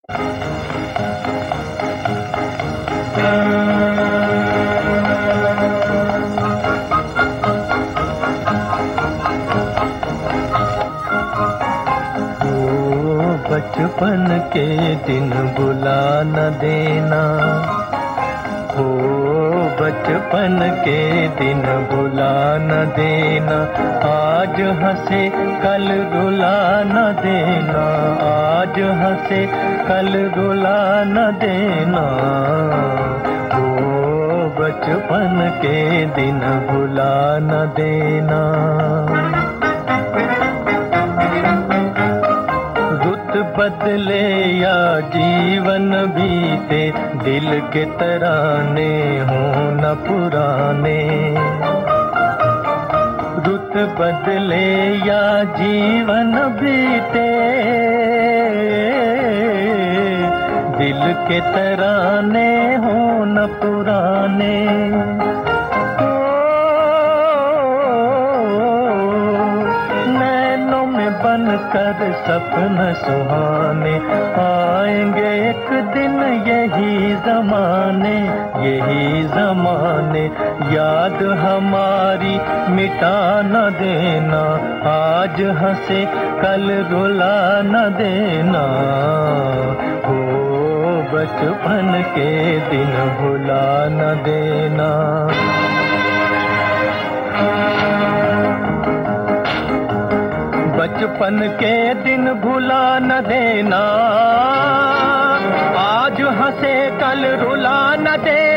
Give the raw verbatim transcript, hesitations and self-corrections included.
बचपन के दिन भुला न देना, हो बचपन के दिन भुला न देना। आज हंसे कल रुला न देना, आज हंसे कल रुला न देना। हो बचपन के दिन भुला न देना। बदले या जीवन बीते, दिल के तराने हों न पुराने। रुत बदले या जीवन बीते, दिल के तराने हों न पुराने। बन कर सपन सुहाने आएंगे एक दिन यही जमाने, यही जमाने। याद हमारी मिटा न देना, आज हंसे कल रुला न देना। हो बचपन के दिन भुला न देना। बचपन के दिन भुला न देना, आज हंसे कल रुला न देना।